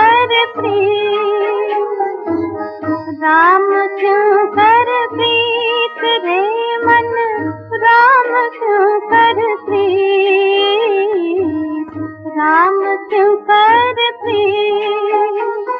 कर प्रीत, राम क्यों कर प्रीत रे मन, राम क्यों कर प्रीत, राम क्यों कर प्रीत।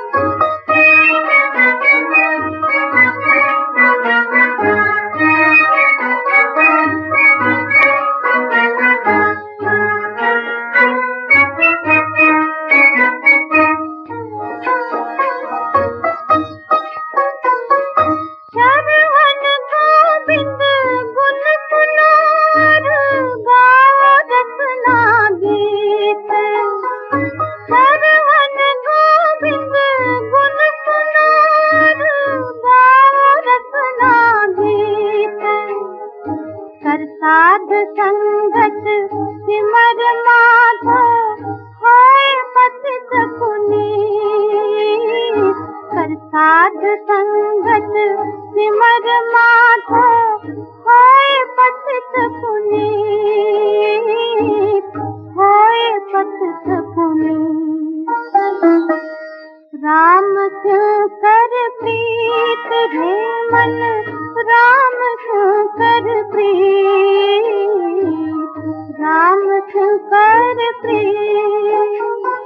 साध संगत सिमर माधो, होए पतित पुनीत। कर साध संगत सिमर माधो, होए पतित पुनीत, होए पतित पुनीत। राम क्यों कर प्रीत रे मन, राम क्यों कर प्रीत, राम क्यों कर प्रीत।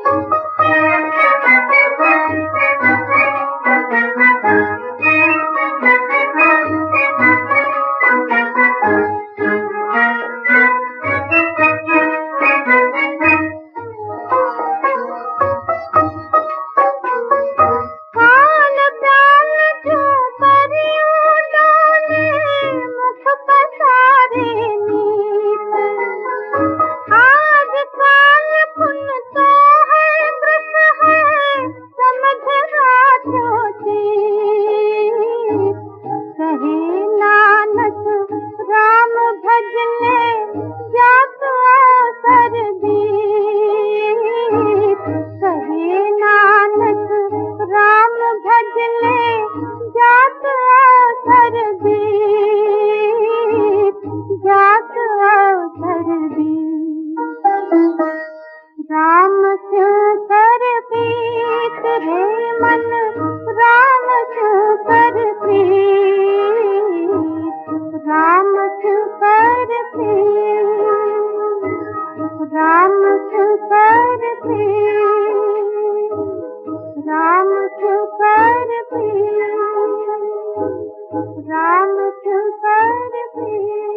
राम क्यों कर प्रीत रे मन, राम क्यों कर प्रीत, राम क्यों कर प्रीत, राम क्यों कर प्रीत, राम क्यों कर प्रीत, राम क्यों कर प्रीत।